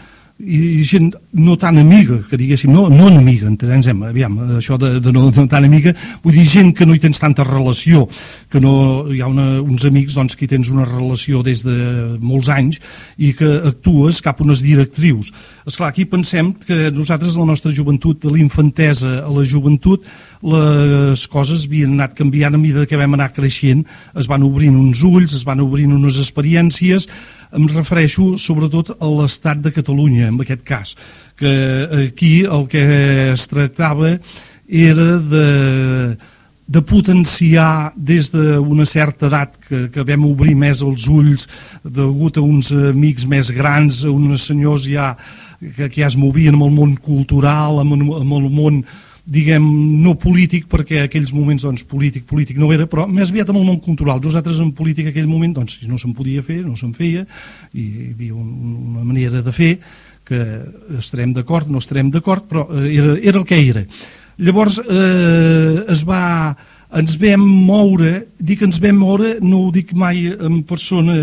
i gent no tan amiga, que diguéssim, no, no enemiga, entenem, aviam, això de, de no, no tan amiga, vull dir gent que no hi tens tanta relació, que no, hi ha una, uns amics doncs, que hi tens una relació des de molts anys i que actues cap a unes directrius. Esclar, aquí pensem que nosaltres, la nostra joventut, de l'infantesa a la joventut, les coses havien anat canviant a mesura que vam anar creixent, es van obrint uns ulls, es van obrint unes experiències. Em refereixo sobretot a l'estat de Catalunya, en aquest cas, que aquí el que es tractava era de, de potenciar des d'una certa edat que, que vam obrir més els ulls degut a uns amics més grans, a uns senyors ja, que, que ja es movien amb el món cultural, amb, amb el món, diguem, no polític, perquè en aquells moments doncs, polític, polític no era, però més aviat amb el món cultural. Nosaltres en política en aquell moment, doncs, si no se'n podia fer, no se'n feia, i hi havia un, una manera de fer que estarem d'acord, no estarem d'acord, però era, era el que era. Llavors, eh, es va, ens vam moure, dic ens vam moure, no ho dic mai en persona,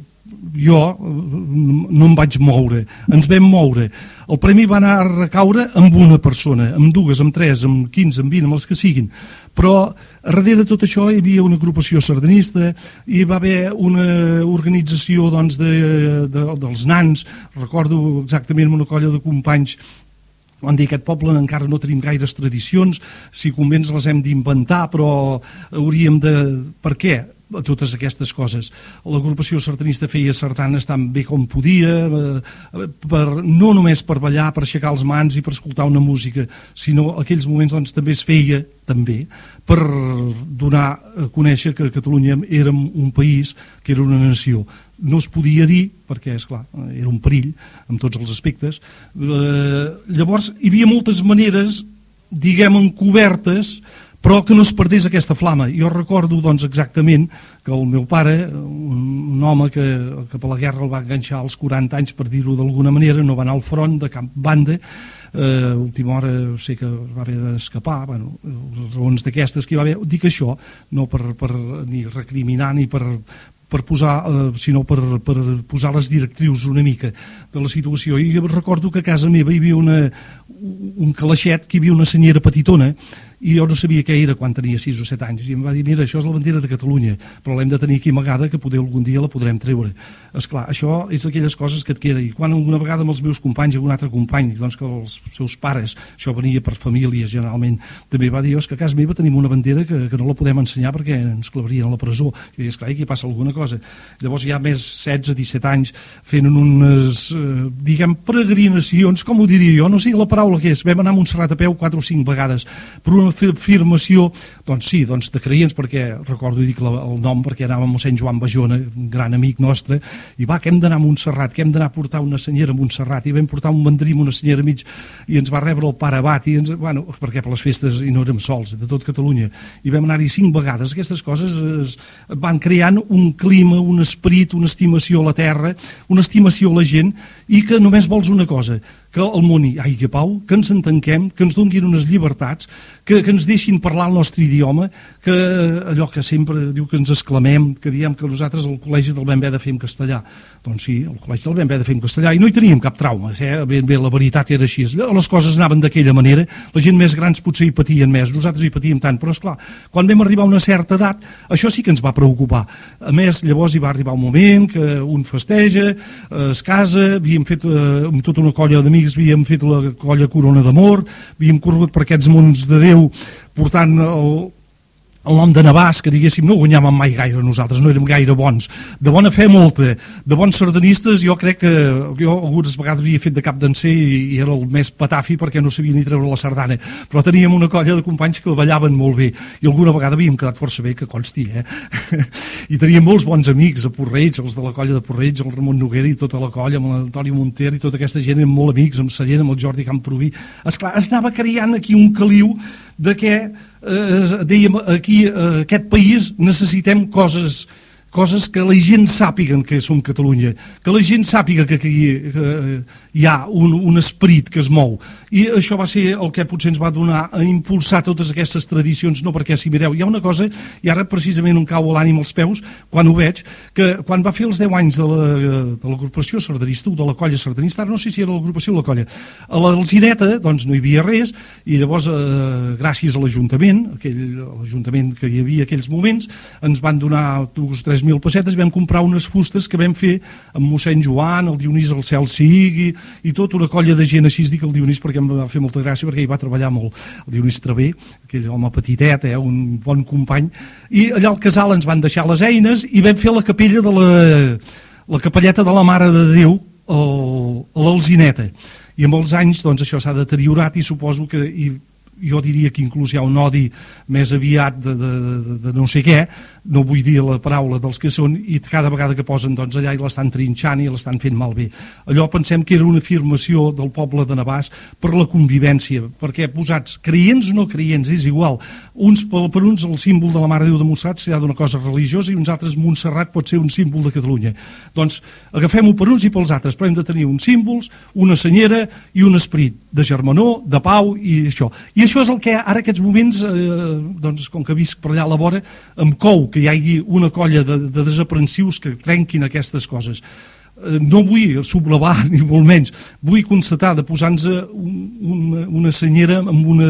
jo no em vaig moure, ens vam moure. El premi va anar a recaure amb una persona, amb dues, amb tres, amb quinze, amb vint, amb els que siguin. Però darrere de tot això hi havia una agrupació sardanista, hi va haver una organització doncs, de, de, dels nans, recordo exactament una colla de companys van dir, aquest poble encara no tenim gaires tradicions, si convé les hem d'inventar, però hauríem de... Per què? a totes aquestes coses. L'agrupació sardanista feia sardanes tan bé com podia, eh, per, no només per ballar, per aixecar les mans i per escoltar una música, sinó aquells moments doncs, també es feia també per donar a conèixer que Catalunya era un país, que era una nació. No es podia dir, perquè, esclar, era un perill en tots els aspectes. Eh, llavors, hi havia moltes maneres, diguem, encobertes, però que no es perdés aquesta flama. Jo recordo, doncs, exactament que el meu pare, un, un home que, que per la guerra el va enganxar als quaranta anys, per dir-ho d'alguna manera, no va anar al front de cap banda, eh, última hora sé que va haver d'escapar, bueno, les raons d'aquestes que hi va haver, dic això, no per, per ni recriminar ni per per posar, eh, sinó per, per posar les directrius una mica de la situació. I recordo que a casa meva hi havia una, un calaixet, que hi havia una senyera petitona, i jo no sabia què era quan tenia sis o set anys, i em va dir, mira, això és la bandera de Catalunya, però l'hem de tenir aquí amagada, que poder algun dia la podrem treure. Esclar, això és d'aquelles coses que et queda, i quan alguna vegada amb els meus companys, algun altre company, doncs que els seus pares, això venia per famílies generalment, també va dir, és que a casa meva tenim una bandera que, que no la podem ensenyar perquè ens clavarien a la presó, i esclar, aquí passa alguna cosa. Llavors hi ha més setze, disset anys fent unes, eh, diguem, peregrinacions, com ho diria jo, no sé la paraula que és, vam anar a Montserrat a peu quatre o cinc vegades, per una afirmació, doncs sí, doncs de creients, perquè recordo i dic la, el nom, perquè anàvem a mossèn Joan Bajona, un gran amic nostre, i va, que hem d'anar a Montserrat, que hem d'anar a portar una senyera a Montserrat, i vam portar un mandrí amb una senyera mig, i ens va rebre el pare abat, i ens, bueno, perquè per les festes i no érem sols, de tot Catalunya, i vam anar-hi cinc vegades. Aquestes coses es van creant un clima, un esperit, una estimació a la terra, una estimació a la gent, i que només vols una cosa, que el món hi hagi pau, que ens entenquem, que ens donguin unes llibertats, que, que ens deixin parlar el nostre idioma, que allò que sempre diu que ens exclamem, que diem que nosaltres al col·legi del vam haver de fer en castellà. Doncs sí, al col·legi del vam haver de fer en castellà, i no hi teníem cap trauma, eh? ben bé, la veritat era així. Les coses anaven d'aquella manera, la gent més grans potser hi patien més, nosaltres hi patíem tant, però esclar, quan vam arribar a una certa edat, això sí que ens va preocupar. A més, llavors hi va arribar un moment que un festeja, es casa, havíem fet eh, amb tota una colla d'amics, havíem fet la colla Corona d'Amor, havíem corregut per aquests mons de Déu portant el, el nom de Navàs, que diguéssim no guanyàvem mai gaire nosaltres, no érem gaire bons, de bona fe molta, de bons sardanistes. Jo crec que jo algunes vegades havia fet de cap d'encer i, i era el més patafi perquè no sabia ni treure la sardana, però teníem una colla de companys que ballaven molt bé i alguna vegada havíem quedat força bé, que consti, eh? I teníem molts bons amics a Porreig, els de la colla de Porreig, el Ramon Noguera i tota la colla, amb l'Antoni Monter i tota aquesta gent, eren molt amics, amb Sallent, amb el Jordi Camproví. Esclar, es anava creant aquí un caliu de què eh, dèiem aquí, eh, aquest país necessitem coses, coses que la gent sàpiguen que som Catalunya, que la gent sàpiga que aquí eh, hi ha un, un esperit que es mou, i això va ser el que potser ens va donar a impulsar totes aquestes tradicions. No, perquè si mireu, hi ha una cosa, i ara precisament em cau l'ànim als peus quan ho veig, que quan va fer els deu anys de l'agrupació la, sardanista o de la colla sardanista, no sé si era l'agrupació o la colla, a l'Alzineta doncs no hi havia res, i llavors eh, gràcies a l'Ajuntament, l'Ajuntament que hi havia aquells moments, ens van donar dos o tres mil pessetes, vam comprar unes fustes que vam fer amb mossèn Joan, el Dionís al cel sigui, i tota una colla de gent, així es dic el Dionís perquè em va fer molta gràcia, perquè hi va treballar molt el Dionís Travé, aquell home petitet, eh, un bon company, i allà al casal ens van deixar les eines i vam fer la capella de la, la capelleta de la Mare de Déu a l'Alzineta, i amb els anys doncs això s'ha deteriorat, i suposo que i, jo diria que inclús hi ha un odi més aviat de, de, de, de no sé què, no vull dir la paraula dels que són, i cada vegada que posen doncs, allà i l'estan trinxant i l'estan fent malbé. Allò pensem que era una afirmació del poble de Navàs per la convivència, perquè posats creients o no creients, és igual. Uns, per, per uns el símbol de la Mare de Déu de Montserrat serà d'una cosa religiosa i uns altres Montserrat pot ser un símbol de Catalunya. Doncs agafem-ho per uns i pels altres, però hem de tenir uns símbols, una senyera i un esperit de germanor, de pau i això. I això és el que ara aquests moments, eh, doncs, com que visc per allà a la vora, em cou que hi hagi una colla de, de desaprensius que trenquin aquestes coses. Eh, no vull sublevar, ni molt menys, vull constatar de posar-nos un, una, una senyera amb una...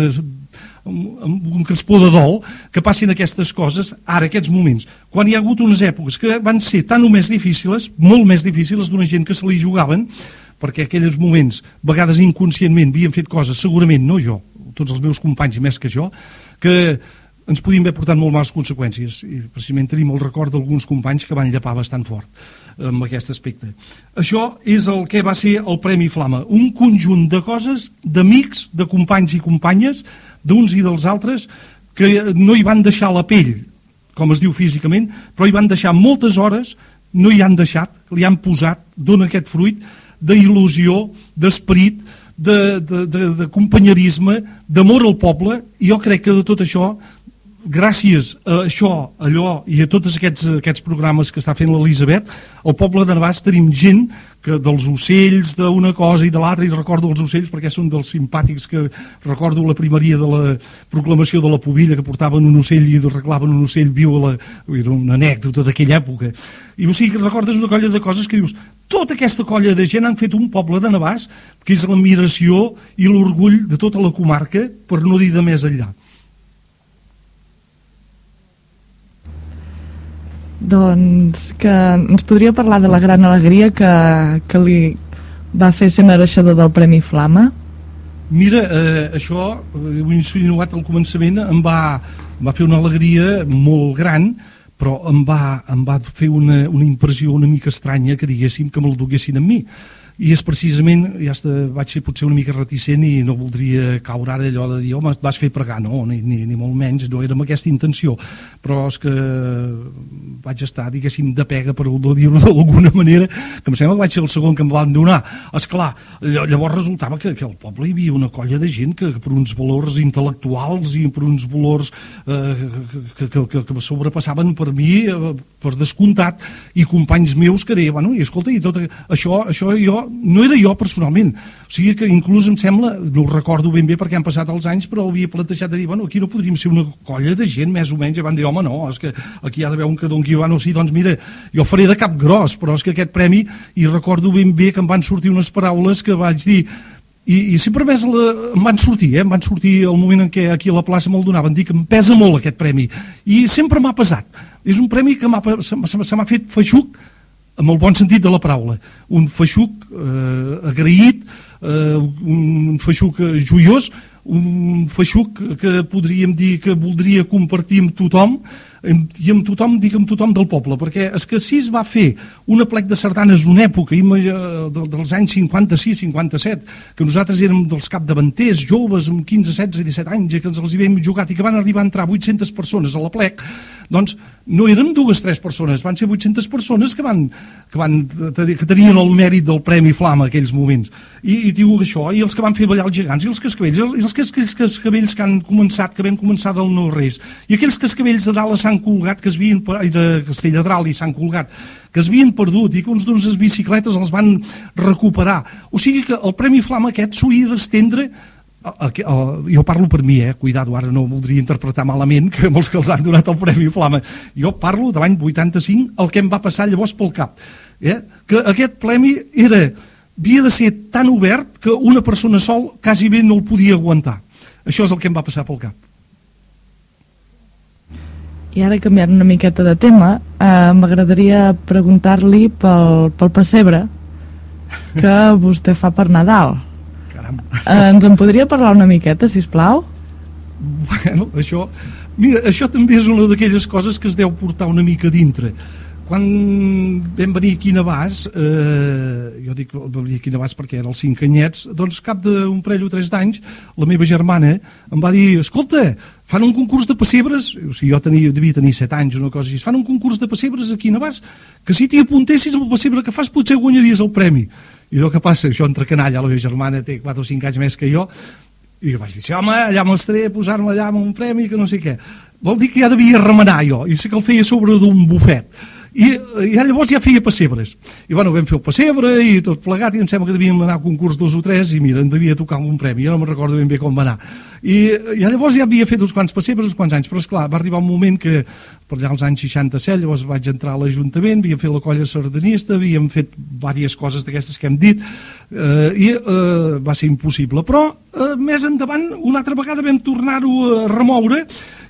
amb un crespó de dol, que passin aquestes coses ara, aquests moments, quan hi ha hagut unes èpoques que van ser tan o més difícils, molt més difícils, d'una gent que se li jugaven, perquè aquells moments, a vegades inconscientment, havien fet coses, segurament no jo, tots els meus companys més que jo, que ens podien haver portat molt males conseqüències, i precisament tenim el record d'alguns companys que van llepar bastant fort amb aquest aspecte. Això és el que va ser el Premi Flama, un conjunt de coses, d'amics, de companys i companyes, d'uns i dels altres, que no hi van deixar la pell, com es diu físicament, però hi van deixar moltes hores, no hi han deixat, li han posat, dona aquest fruit d'il·lusió, d'esperit, de, de, de, de companyerisme, d'amor al poble, i jo crec que de tot això, gràcies a això, allò i a tots aquests, aquests programes que està fent l'Elisabet, al poble de Navàs tenim gent que dels ocells, d'una cosa i de l'altra, i recordo els ocells perquè són dels simpàtics que recordo la primeria de la proclamació de la Pobilla, que portaven un ocell i arreglaven un ocell viu, a la, era una anècdota d'aquella època, i o sigui que recordes una colla de coses que dius, tota aquesta colla de gent han fet un poble de Navàs que és l'admiració i l'orgull de tota la comarca, per no dir de més enllà.
Doncs que ens podria parlar de la gran alegria que, que li va fer ser mereixedor del Premi Flama?
Mira, eh, això, ho he insinuat al començament, em va, em va fer una alegria molt gran, però em va, em va fer una, una impressió una mica estranya que diguéssim que me'l duguessin amb mi. I és precisament, ja està, vaig ser potser una mica reticent i no voldria caure ara allò de dir, home, et vas fer pregar, no, ni, ni, ni molt menys, no era amb aquesta intenció, però és que vaig estar, diguéssim, de pega, per dir-ho d'alguna manera, que em sembla que vaig ser el segon que em van donar. Esclar, llavors resultava que, que al poble hi havia una colla de gent que, que per uns valors intel·lectuals i per uns valors eh, que, que, que, que sobrepassaven per mi, eh, per descomptat, i companys meus que deien, bueno, i escolta, i tot això, això jo no era jo personalment, o sigui que inclús em sembla, no ho recordo ben bé perquè han passat els anys, però havia plantejat de dir, bueno, aquí no podríem ser una colla de gent més o menys, i van dir, home, no, és que aquí hi ha d'haver un que doni, bueno, sí, doncs mira, jo faré de cap gros, però és que aquest premi, i recordo ben bé que em van sortir unes paraules que vaig dir, i, i sempre més la, em van sortir, eh, em van sortir el moment en què aquí a la plaça me'l donaven, dir que em pesa molt aquest premi, i sempre m'ha pesat, és un premi que se m'ha fet feixuc, amb el bon sentit de la paraula, un feixuc eh, agraït, eh, un feixuc joiós, un feixuc que podríem dir que voldria compartir amb tothom, i amb tothom, dic amb tothom del poble, perquè és que si es va fer un aplec de sardanes una època dels anys cinquanta-sis cinquanta-set, que nosaltres érem dels capdavanters, joves amb quinze, setze, disset anys, que ens els hi vam jugat i que van arribar a entrar vuit-centes persones a l'aplec, doncs no eren dues, tres persones, van ser vuit-centes persones que van, que van que tenien el mèrit del Premi Flama en aquells moments. I, i diu això, i els que van fer ballar els gegants, i els cascavells, i els cascavells que han començat, que vam començar del no res, i aquells cascavells de dalt a Sant Colgat, que es havien, de Castelladral i Sant Colgat, que es havien perdut, i que uns d'unes bicicletes els van recuperar. O sigui que el Premi Flama aquest s'hauria d'estendre. Jo parlo per mi, eh? Cuidado, ara no voldria interpretar malament que molts que els han donat el Premi Flama. Jo parlo de l'any vuitanta-cinc, el que em va passar llavors pel cap, eh? Que aquest premi era, havia de ser tan obert que una persona sol quasi bé no el podia aguantar. Això és el que em va passar pel cap.
I ara, canviant una miqueta de tema, eh, m'agradaria preguntar-li pel, pel pessebre que vostè fa per Nadal. Ens en podria parlar una miqueta, sisplau?
Bueno, això, mira, això també és una d'aquelles coses que es deu portar una mica dintre. Quan vam venir aquí a Navàs, eh, jo dic vam venir aquí a Navàs perquè eren els cinc anyets, doncs cap d'un parell o tres d'anys, la meva germana em va dir, escolta, fan un concurs de pessebres, o sigui, jo tenia, devia tenir set anys o una cosa així, fan un concurs de pessebres aquí a Navàs, que si t'hi apuntessis amb el pessebre que fas potser guanyaries el premi. I el que passa, això entre canalla, la meva germana té quatre o cinc anys més que jo, i vaig dir, home, allà m'estaré a posar-me allà amb un premi, que no sé què. Vol dir que ja devia remenar jo, i sé que el feia sobre d'un bufet. I, i llavors ja feia pessebres. I bueno, vam fer el pessebre i tot plegat, i em sembla que devíem anar a concurs dos o tres, i mira, em devia tocar un premi, jo no me'n recordo ben bé com va anar. I, i llavors ja havia fet uns quants pessebres, uns quants anys, però esclar, va arribar un moment que, per allà als anys seixanta-set, llavors vaig entrar a l'Ajuntament, havíem fet la colla sardanista, havíem fet diverses coses d'aquestes que hem dit, eh, i eh, va ser impossible. Però eh, més endavant, una altra vegada vam tornar-ho a remoure,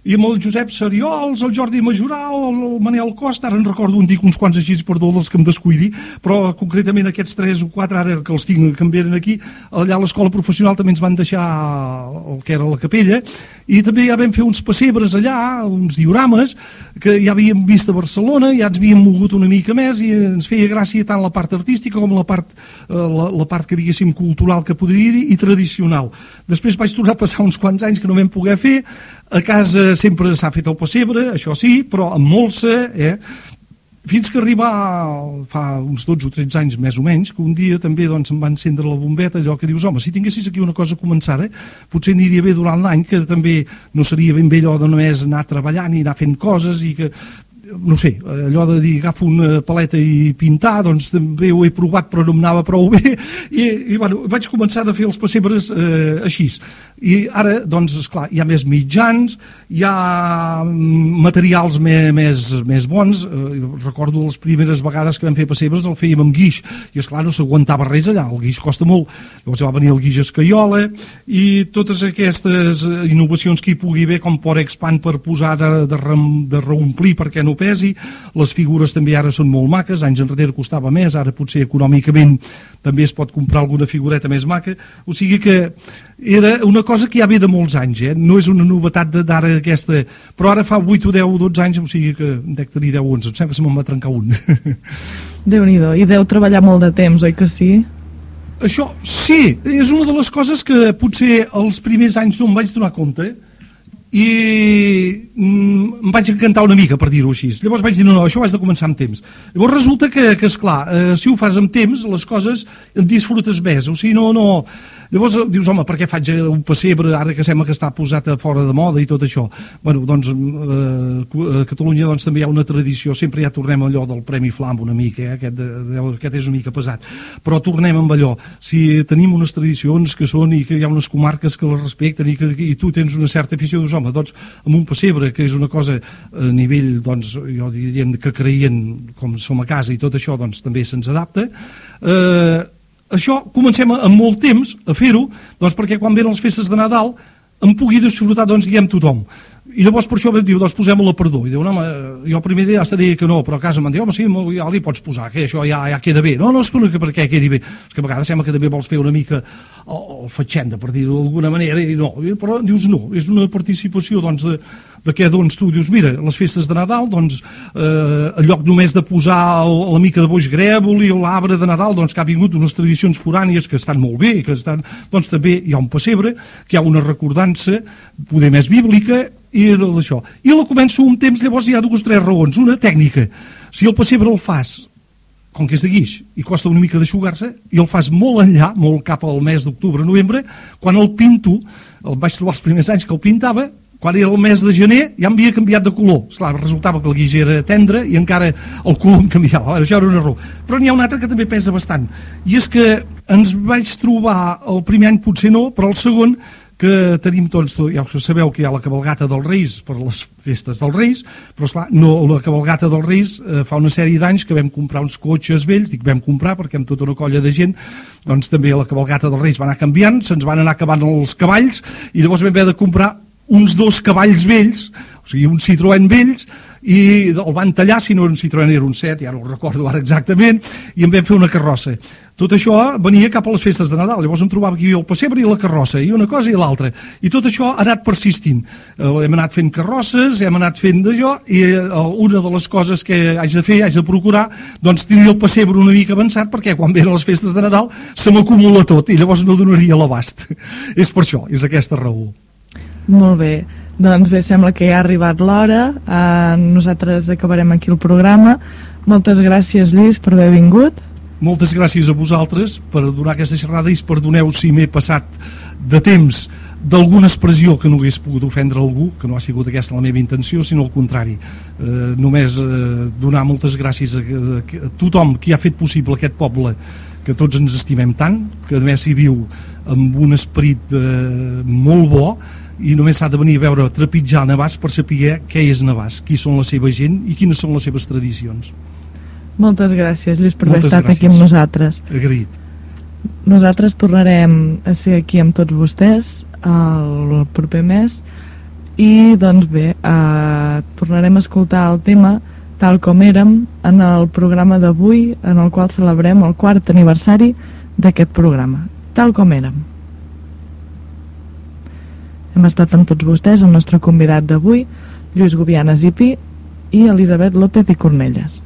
i amb el Josep Sariols, el Jordi Majoral, el Manel Costa, ara en recordo un, dic uns quants així, perdó dels que em descuidi, però concretament aquests tres o quatre, ara que els tinc que em venen aquí, allà a l'escola professional també ens van deixar el que era la capella, i també ja vam fer uns pessebres allà, uns diorames, que ja havíem vist a Barcelona, ja ens havíem mogut una mica més, i ens feia gràcia tant la part artística com la part, la, la part que diguéssim cultural, que podria dir, i tradicional. Després vaig tornar a passar uns quants anys que no vam poder fer. A casa sempre s'ha fet el pessebre, això sí, però amb molsa, eh? Fins que arriba fa uns dotze o tretze anys més o menys, que un dia també doncs, em va encendre la bombeta, allò que dius, home, si tinguessis aquí una cosa començada, potser aniria bé durant l'any, que també no seria ben bé allò de només anar treballant i anar fent coses, i que, no sé, allò de dir agafo una paleta i pintar, doncs també ho he provat però no em anava prou bé, i, i bueno, vaig començar a fer els pessebres eh, així. I ara, doncs, esclar, hi ha més mitjans, hi ha materials més, més, més bons. Eh, recordo les primeres vegades que vam fer pessebres el fèiem amb guix, i esclar, no s'aguantava res allà, el guix costa molt. Llavors va venir el guix escaiola, i totes aquestes innovacions que hi pugui haver, com Porexpan per posar de, de, re, de reomplir perquè no pesi. Les figures també ara són molt maques, anys enrere costava més, ara potser econòmicament també es pot comprar alguna figureta més maca, o sigui que era una cosa que ja ve de molts anys, eh? No és una novetat d'ara aquesta, però ara fa vuit o deu o dotze anys, o sigui que dec tenir deu o onze, em sembla que se me'n va trencar un.
Déu-n'hi-do, i deu treballar molt de temps, oi que sí?
Això, sí, és una de les coses que potser els primers anys no em vaig donar compte, i mm, em vaig encantar una mica, per dir-ho així. Llavors vaig dir, no, no, això ho has de començar amb temps. Llavors resulta que, que esclar, eh, si ho fas amb temps, les coses en disfrutes més, o sigui, no, no... Llavors dius, home, per què faig un pessebre ara que sembla que està posat a fora de moda i tot això? Bueno, doncs eh, a Catalunya doncs, també hi ha una tradició, sempre ja tornem a allò del Premi Flam una mica, eh? aquest, aquest és una mica pesat, però tornem amb allò. Si tenim unes tradicions que són i que hi ha unes comarques que les respecten i que i tu tens una certa afició, dius, home, doncs amb un pessebre, que és una cosa a nivell, doncs, jo diríem que creient com som a casa i tot això, doncs també se'ns adapta. Eh... Això comencem amb molt temps a fer-ho, doncs perquè quan venen les festes de Nadal en pugui disfrutar, doncs, diguem, tothom. I llavors per això vam dir, doncs posem-ho a la perdó. I diu, no, home, jo el primer dia ja deia que no, però a casa m'han dit, home, sí, ja li pots posar, que això ja, ja queda bé. No, no, és que per què quedi bé. És que a vegades sembla que també vols fer una mica el fatxenda, per dir-ho d'alguna manera, i no, però dius no, és una participació, doncs, de, de què, doncs, tu dius, mira, les festes de Nadal, doncs, eh, en lloc només de posar el, la mica de boix grèvol i l'arbre de Nadal, doncs, que ha vingut unes tradicions forànies que estan molt bé, i que estan, doncs, també hi ha un pessebre, que hi ha una recordança, poder més bíblica, i d'això. I la començo un temps, llavors hi ha dues o tres raons. Una, tècnica. Si el pessebre el fas, com que és de guix, i costa una mica d'aixugar-se, i el fas molt enllà, molt cap al mes d'octubre, novembre, quan el pinto, el vaig trobar els primers anys que el pintava, quan era el mes de gener ja em havia canviat de color. Esclar, resultava que el guix era tendre i encara el color em canviava. Això era un error. Però n'hi ha un altre que també pesa bastant. I és que ens vaig trobar el primer any, potser no, però el segon, que tenim tots, ja sabeu que hi ha la cabalgata dels Reis per les festes dels Reis, però esclar, no, la cabalgata dels Reis eh, fa una sèrie d'anys que vam comprar uns cotxes vells, dic vam comprar perquè amb tota una colla de gent, doncs també la cabalgata dels Reis va anar canviant, se'ns van anar acabant els cavalls, i llavors vam haver de comprar uns dos cavalls vells, o sigui, un Citroën vells, i el van tallar, si no era un Citroën era un set, ja no ho recordo ara exactament, i en vam fer una carrossa. Tot això venia cap a les festes de Nadal, llavors em trobava aquí el pessebre i la carrossa, i una cosa i l'altra, i tot això ha anat persistint. Eh, hem anat fent carrosses, hem anat fent d'allò, i eh, una de les coses que haig de fer, haig de procurar, doncs tenir el pessebre una mica avançat, perquè quan venen les festes de Nadal se m'acumula tot, i llavors no donaria l'abast. És per això, és aquesta raó.
Molt bé, doncs bé, sembla que ja ha arribat l'hora, eh, nosaltres acabarem aquí el programa. Moltes gràcies, Lluís, per haver vingut.
Moltes gràcies a vosaltres per donar aquesta xerrada i perdoneu si m'he passat de temps d'alguna expressió que no hagués pogut ofendre algú, que no ha sigut aquesta la meva intenció, sinó al contrari. Eh, només eh, donar moltes gràcies a, a, a tothom qui ha fet possible aquest poble que tots ens estimem tant, que a més hi viu amb un esperit eh, molt bo, i només s'ha de venir a veure trepitjar Navàs per saber què és Navàs, qui són la seva gent i quines són les seves tradicions.
Moltes gràcies, Lluís, per
Moltes
haver estat
gràcies.
aquí amb nosaltres.
Agraït.
Nosaltres tornarem a ser aquí amb tots vostès el proper mes I doncs bé, eh, tornarem a escoltar el tema Tal com érem en el programa d'avui, en el qual celebrem el quart aniversari d'aquest programa, Tal com érem. Hem estat amb tots vostès, el nostre convidat d'avui, Lluís Gubianes i Pi, i Elisabet López i Cornelles.